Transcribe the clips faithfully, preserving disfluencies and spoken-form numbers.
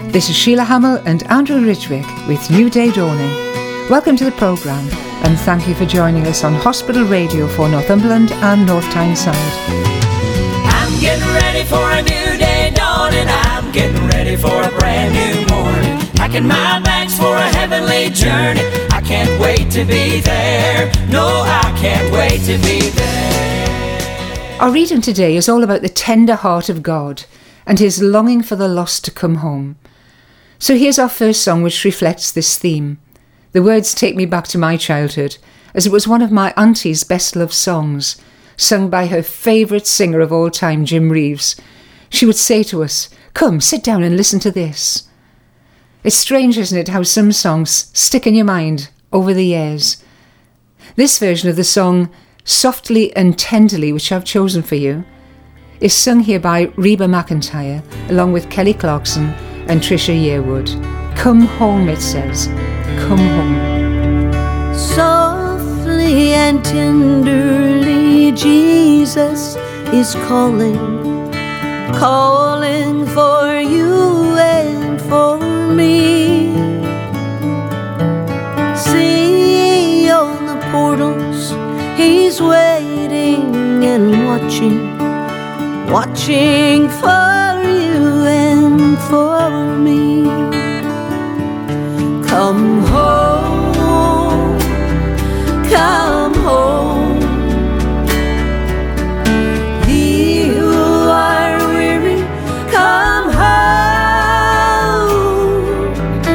This is Sheila Hamill and Andrew Ridgwick with New Day Dawning. Welcome to the programme and thank you for joining us on Hospital Radio for Northumberland and North Tyneside. I'm getting ready for a new day dawning. I'm getting ready for a brand new morning. Packing my bags for a heavenly journey. I can't wait to be there. No, I can't wait to be there. Our reading today is all about the tender heart of God and his longing for the lost to come home. So here's our first song which reflects this theme. The words take me back to my childhood, as it was one of my auntie's best loved songs, sung by her favourite singer of all time, Jim Reeves. She would say to us, "Come, sit down and listen to this." It's strange, isn't it, how some songs stick in your mind over the years. This version of the song, Softly and Tenderly, which I've chosen for you, is sung here by Reba McEntire, along with Kelly Clarkson and Trisha Yearwood. Come home, it says. Come home. Softly and tenderly, Jesus is calling, calling for you and for me. See on the portals, he's waiting and watching, watching for you and for me. Come home, come home. Ye who are weary, come home.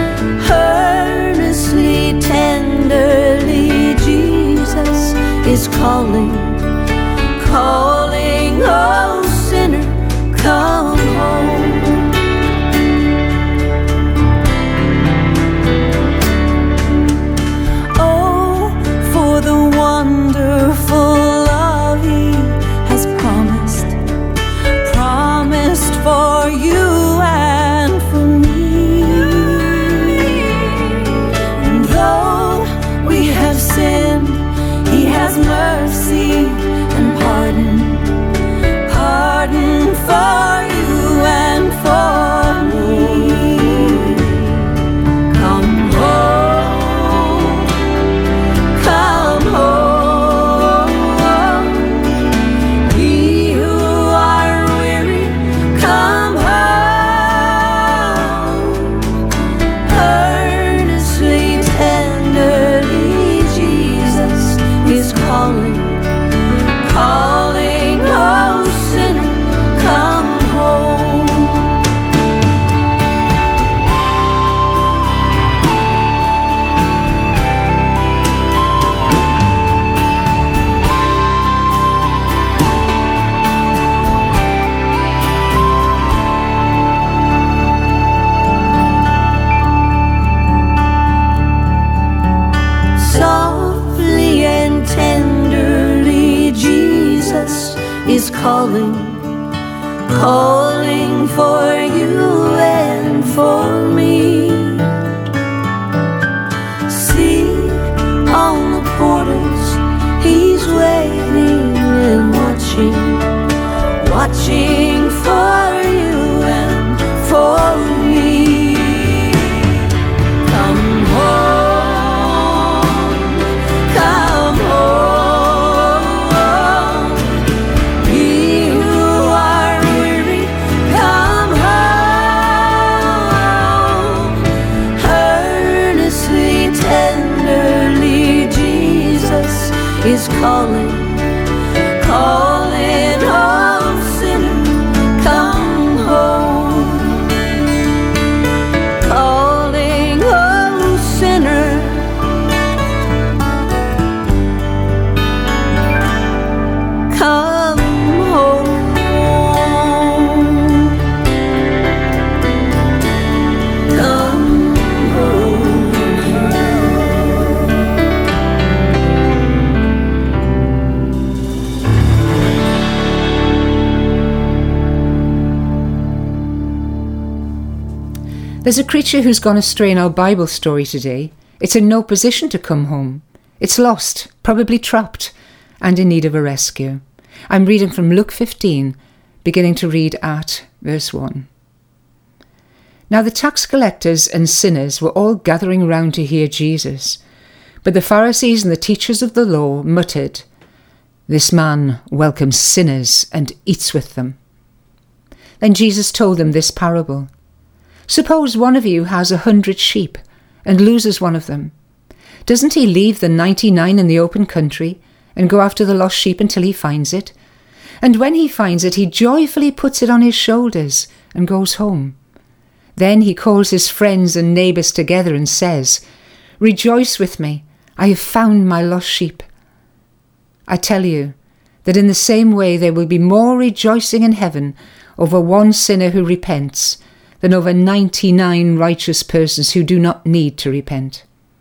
Earnestly, tenderly, Jesus is calling, calling, oh sinner, come home. For you and for me. And though we have sinned, he has mercy and pardon, pardon for you and for me. Come home, come home. Is calling, calling for you and for me. See on the portals, he's waiting and watching, watching for you and for me. Come home, come home. Is calling, calling, oh sinner, come home. Calling, oh sinner, come home. Come home. There's a creature who's gone astray in our Bible story today. It's in no position to come home. It's lost, probably trapped, and in need of a rescue. I'm reading from Luke fifteen, beginning to read at verse one. Now the tax collectors and sinners were all gathering round to hear Jesus. But the Pharisees and the teachers of the law muttered, "This man welcomes sinners and eats with them." Then Jesus told them this parable. "Suppose one of you has a hundred sheep and loses one of them. Doesn't he leave the ninety-nine in the open country and go after the lost sheep until he finds it? And when he finds it, he joyfully puts it on his shoulders and goes home. Then he calls his friends and neighbours together and says, 'Rejoice with me, I have found my lost sheep.' I tell you that in the same way there will be more rejoicing in heaven over one sinner who repents than over ninety-nine righteous persons who do not need to repent."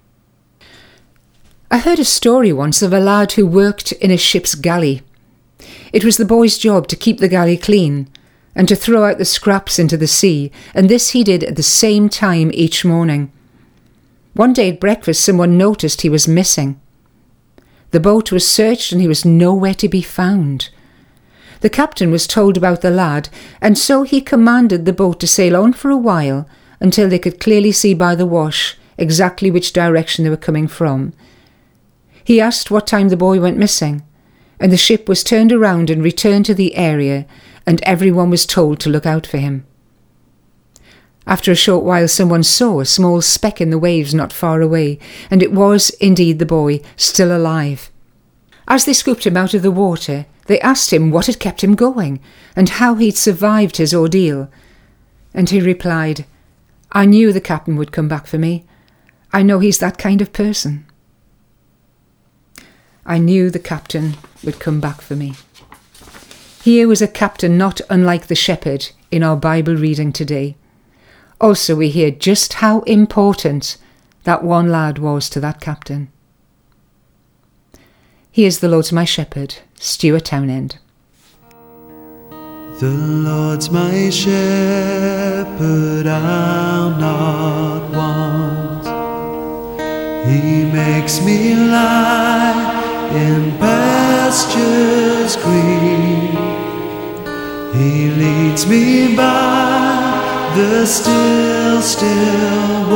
I heard a story once of a lad who worked in a ship's galley. It was the boy's job to keep the galley clean and to throw out the scraps into the sea, and this he did at the same time each morning. One day at breakfast, someone noticed he was missing. The boat was searched and he was nowhere to be found. The captain was told about the lad, and so he commanded the boat to sail on for a while until they could clearly see by the wash exactly which direction they were coming from. He asked what time the boy went missing, and the ship was turned around and returned to the area, and everyone was told to look out for him. After a short while, someone saw a small speck in the waves not far away, and it was indeed the boy, still alive. As they scooped him out of the water, they asked him what had kept him going, and how he'd survived his ordeal. And he replied, "I knew the captain would come back for me. I know he's that kind of person." I knew the captain would come back for me. Here was a captain not unlike the shepherd in our Bible reading today. Also, we hear just how important that one lad was to that captain. Here's "The Lord's My Shepherd," Stuart Townend. The Lord's my shepherd, I'll not want. He makes me lie in pastures green. He leads me by the still, still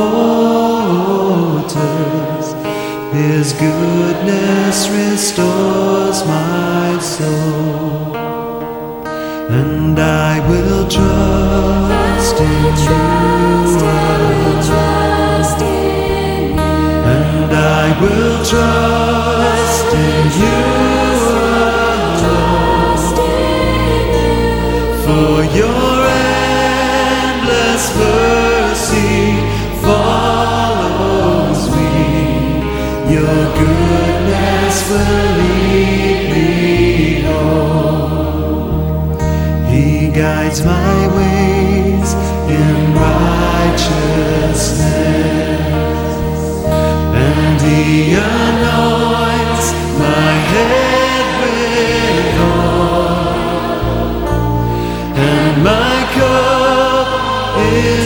waters. His goodness restores my soul. And I will trust in you. And I will trust in you alone. For your endless mercy follows me. Your goodness will lead me home. He guides my ways in righteousness, and He anoints my head with oil, and my cup it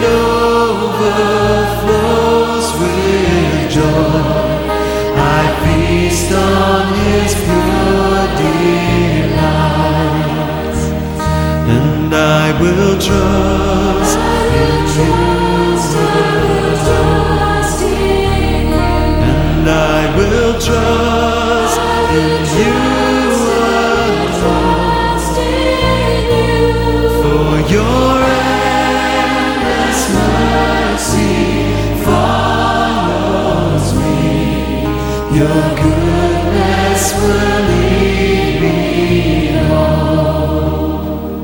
overflows with joy. I feast on His pure delights, and I will trust in you. And I will trust in you alone. For your endless mercy follows me. Your goodness will lead me home.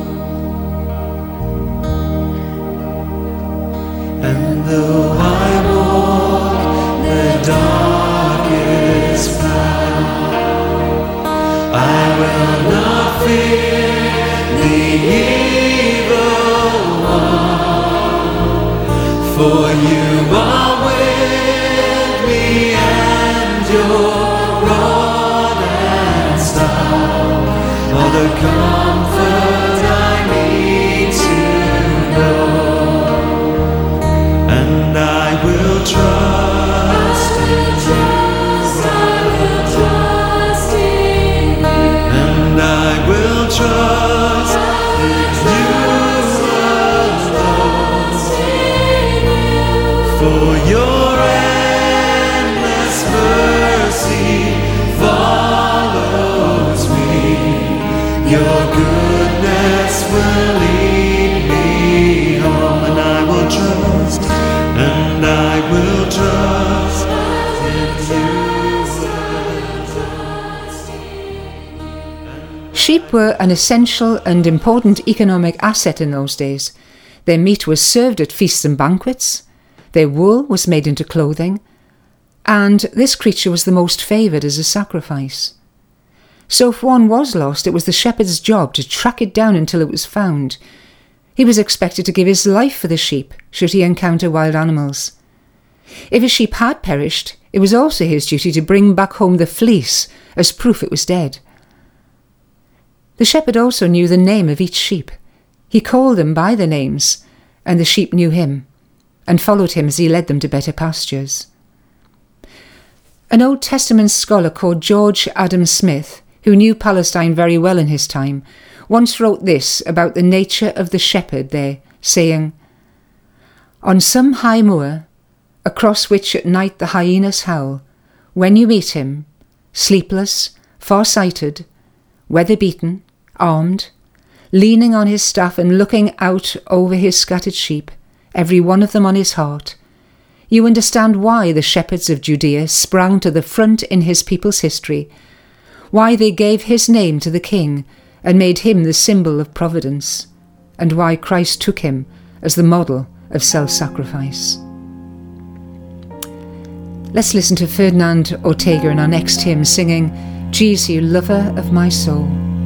And though I walk the darkest path, I will not fear the evil one. For you are with me, and your rod and staff are the comfort I need to know. And I will trust in you. And I will trust in you alone. For your endless mercy follows me. Your goodness will lead me home, and I will trust, and I will trust in you. Sheep were an essential and important economic asset in those days. Their meat was served at feasts and banquets, their wool was made into clothing, and this creature was the most favoured as a sacrifice. So if one was lost, it was the shepherd's job to track it down until it was found. He was expected to give his life for the sheep, should he encounter wild animals. If a sheep had perished, it was also his duty to bring back home the fleece as proof it was dead. The shepherd also knew the name of each sheep. He called them by their names, and the sheep knew him, and followed him as he led them to better pastures. An Old Testament scholar called George Adam Smith, who knew Palestine very well in his time, once wrote this about the nature of the shepherd there, saying, "On some high moor, across which at night the hyenas howl, when you meet him, sleepless, far-sighted, weather-beaten, armed, leaning on his staff and looking out over his scattered sheep, every one of them on his heart, you understand why the shepherds of Judea sprang to the front in his people's history, why they gave his name to the king and made him the symbol of providence, and why Christ took him as the model of self-sacrifice." Let's listen to Ferdinand Ortega in our next hymn singing, "Jesus, lover of my soul."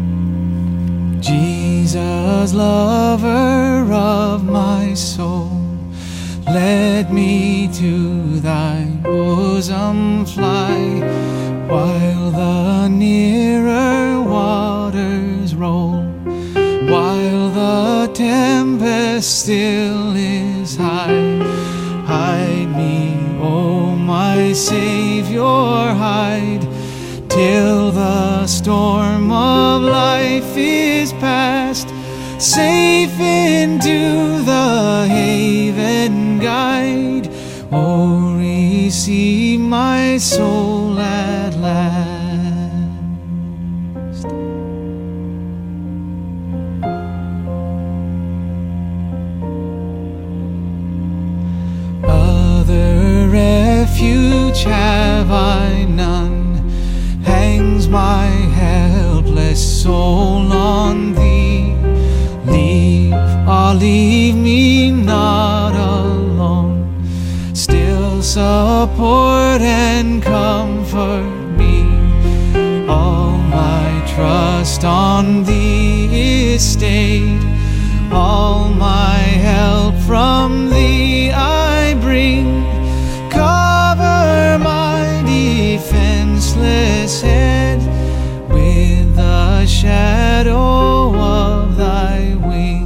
Jesus, lover of my soul, let me to thy bosom fly, while the nearer waters roll, while the tempest still is high. Hide me, O my Saviour, hide, till the storm of life is past. Safe into the haven guide, oh, receive my soul at last. Other refuge have I none, hangs my helpless soul on thee. Leave, ah, leave me not alone, still support and comfort me. All my trust on thee is stayed, all my help from thee I bring. Cover my defenseless head with the shadow of thy wing.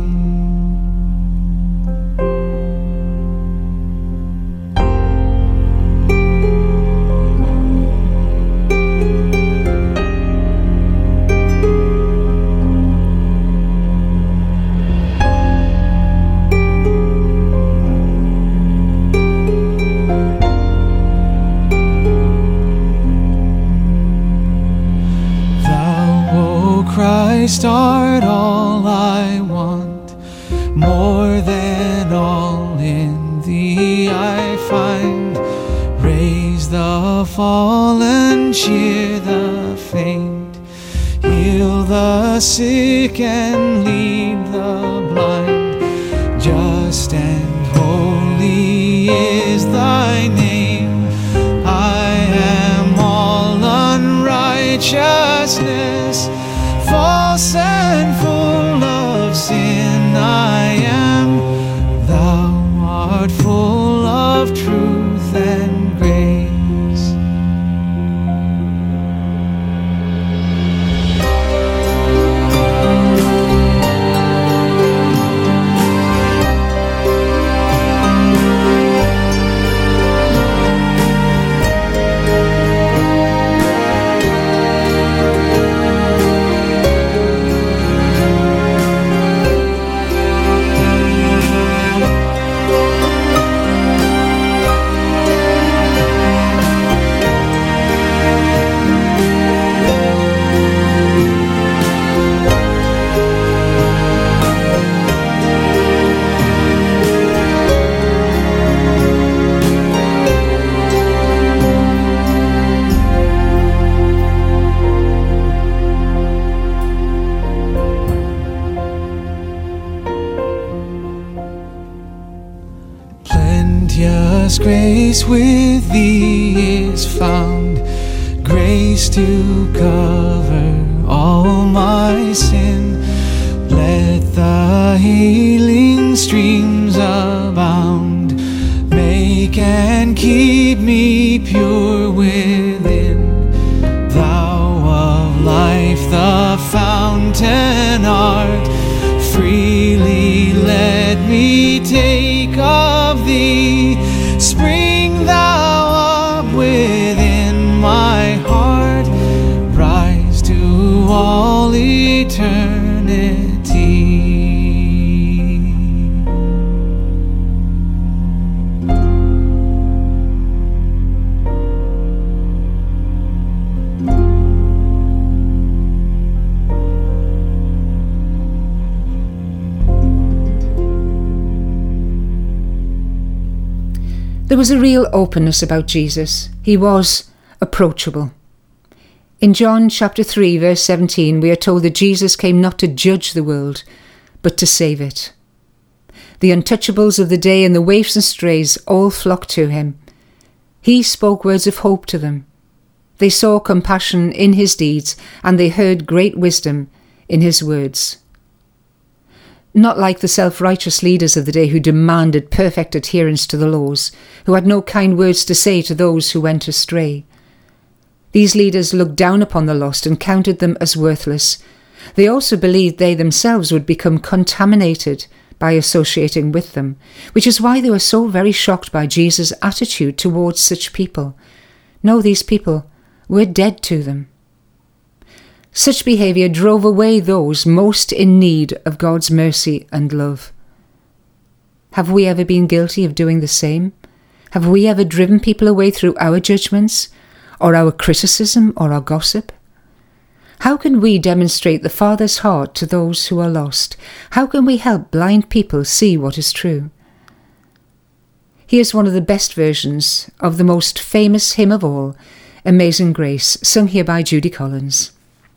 Christ art all I want, more than all in thee I find. Raise the fallen, cheer the faint, heal the sick and lead the blind. Just and holy is thy name. I am all unrighteousness, false and full of sin I am. Thou art full of truth and grace. plenteous grace with thee is found, grace to cover all my sin. Let the healing streams abound, make and keep me pure within. Thou of life the fountain art, freely let me take of thee. Spring thou up within my heart, rise to all eternity. There was a real openness about Jesus. He was approachable. In John chapter three, verse seventeen, we are told that Jesus came not to judge the world, but to save it. The untouchables of the day and the waifs and strays all flocked to him. He spoke words of hope to them. They saw compassion in his deeds, and they heard great wisdom in his words. Not like the self-righteous leaders of the day who demanded perfect adherence to the laws, who had no kind words to say to those who went astray. These leaders looked down upon the lost and counted them as worthless. They also believed they themselves would become contaminated by associating with them, which is why they were so very shocked by Jesus' attitude towards such people. No, these people were dead to them. Such behaviour drove away those most in need of God's mercy and love. Have we ever been guilty of doing the same? Have we ever driven people away through our judgments, or our criticism, or our gossip? How can we demonstrate the Father's heart to those who are lost? How can we help blind people see what is true? Here's one of the best versions of the most famous hymn of all, Amazing Grace, sung here by Judy Collins.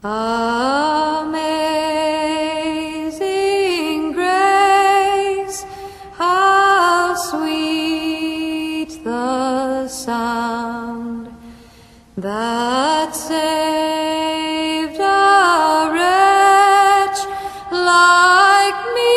Amazing grace, how sweet the sound that saved a wretch like me.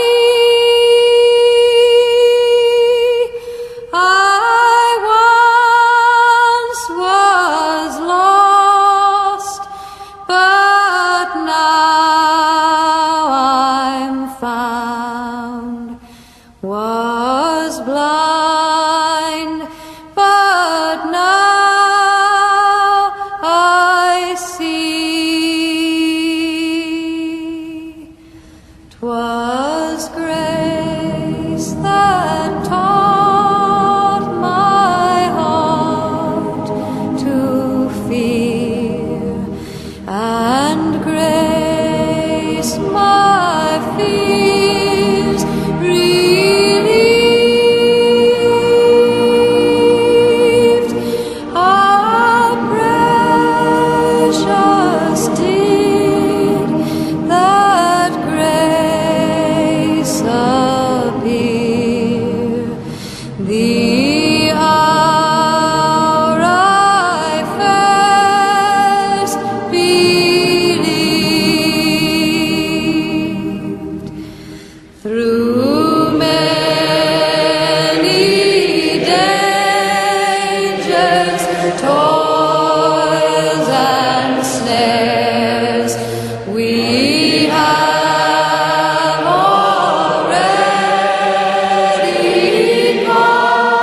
I once was lost, but now I'm found, was blind, but now I see. 'Twas grace that taught my heart to fear, and grace my fears relieved. How precious did that grace appear, the hour I first believed. Through many dangers, toils and snares, we have already gone.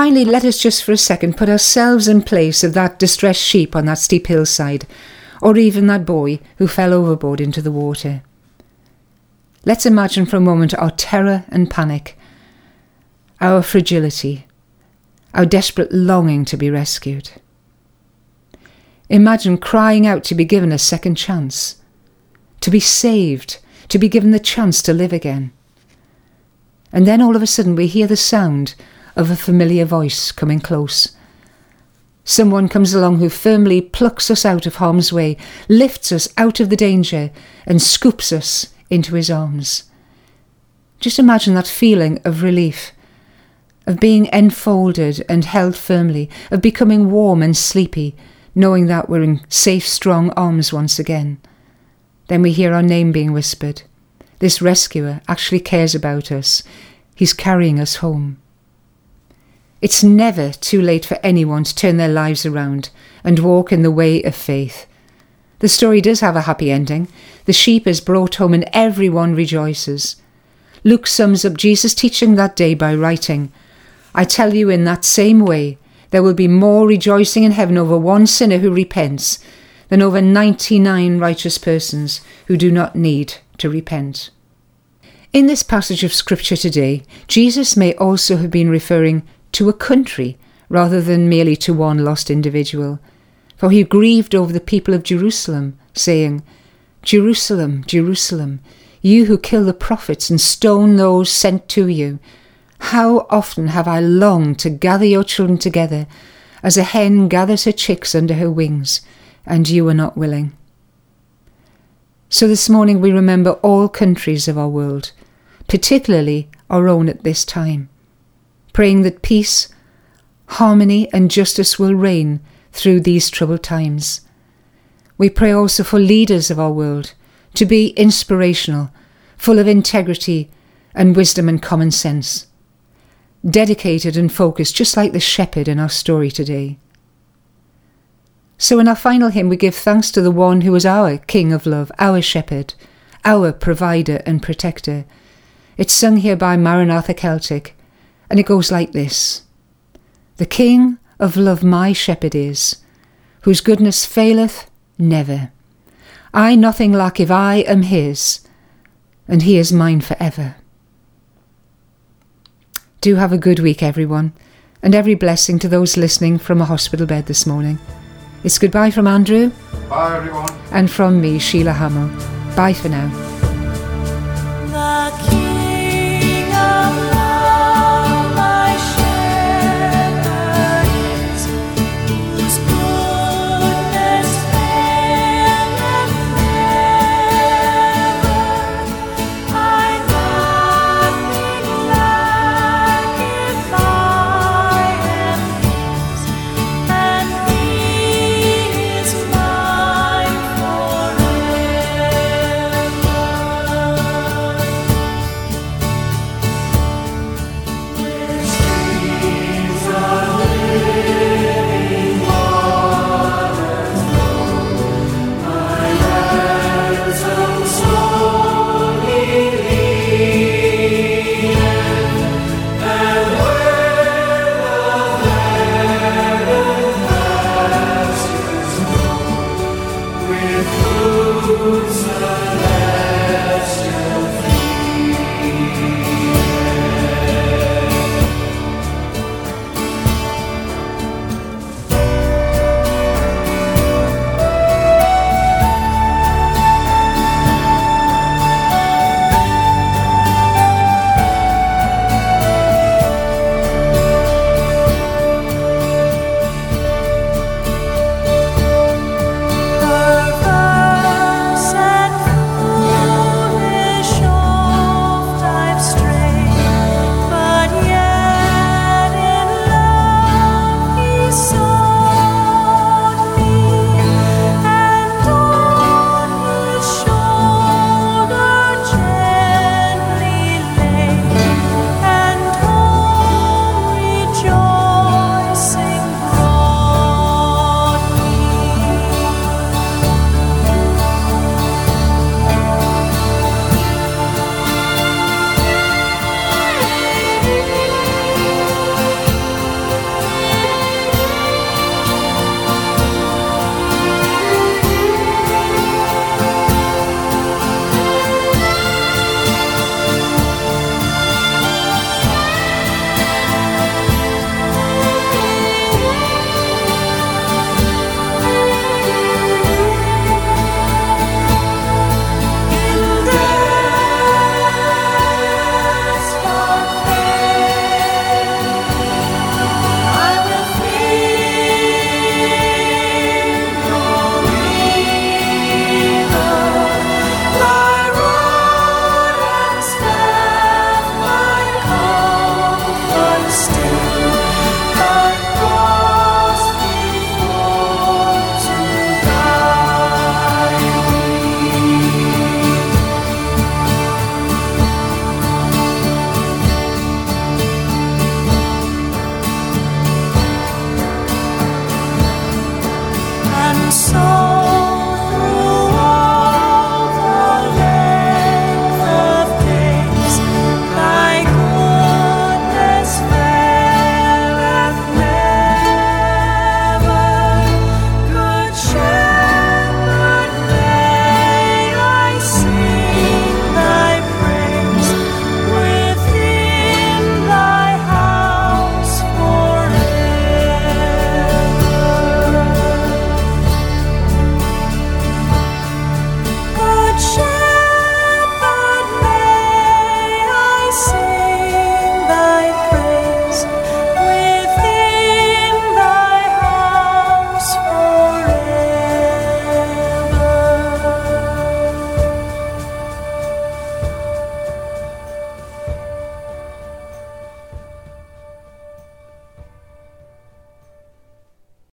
finally, let us just for a second put ourselves in place of that distressed sheep on that steep hillside, or even that boy who fell overboard into the water. Let's imagine for a moment our terror and panic, our fragility, our desperate longing to be rescued. Imagine crying out to be given a second chance, to be saved, to be given the chance to live again. And then all of a sudden we hear the sound of a familiar voice coming close. Someone comes along who firmly plucks us out of harm's way, lifts us out of the danger, and scoops us into his arms. Just imagine that feeling of relief, of being enfolded and held firmly, of becoming warm and sleepy, knowing that we're in safe, strong arms once again. Then we hear our name being whispered. This rescuer actually cares about us. He's carrying us home. It's never too late for anyone to turn their lives around and walk in the way of faith. The story does have a happy ending. The sheep is brought home and everyone rejoices. Luke sums up Jesus' teaching that day by writing, "I tell you, in that same way, there will be more rejoicing in heaven over one sinner who repents than over ninety-nine righteous persons who do not need to repent." In this passage of scripture today, Jesus may also have been referring to a country rather than merely to one lost individual. For he grieved over the people of Jerusalem, saying, "Jerusalem, Jerusalem, you who kill the prophets and stone those sent to you, how often have I longed to gather your children together, as a hen gathers her chicks under her wings, and you were not willing." So this morning we remember all countries of our world, particularly our own at this time, praying that peace, harmony and justice will reign through these troubled times. We pray also for leaders of our world to be inspirational, full of integrity and wisdom and common sense, dedicated and focused, just like the shepherd in our story today. So in our final hymn, we give thanks to the one who is our King of love, our shepherd, our provider and protector. It's sung here by Maranatha Celtic, and it goes like this. The King of love my shepherd is, whose goodness faileth never. I nothing lack if I am his, and he is mine forever. Do have a good week, everyone, and every blessing to those listening from a hospital bed this morning. It's goodbye from Andrew. Bye, everyone. And from me, Sheila Hamill. Bye for now. The King of love, my shepherd is, whose goodness faileth never. I nothing lack if I am his, and he is mine forever. song.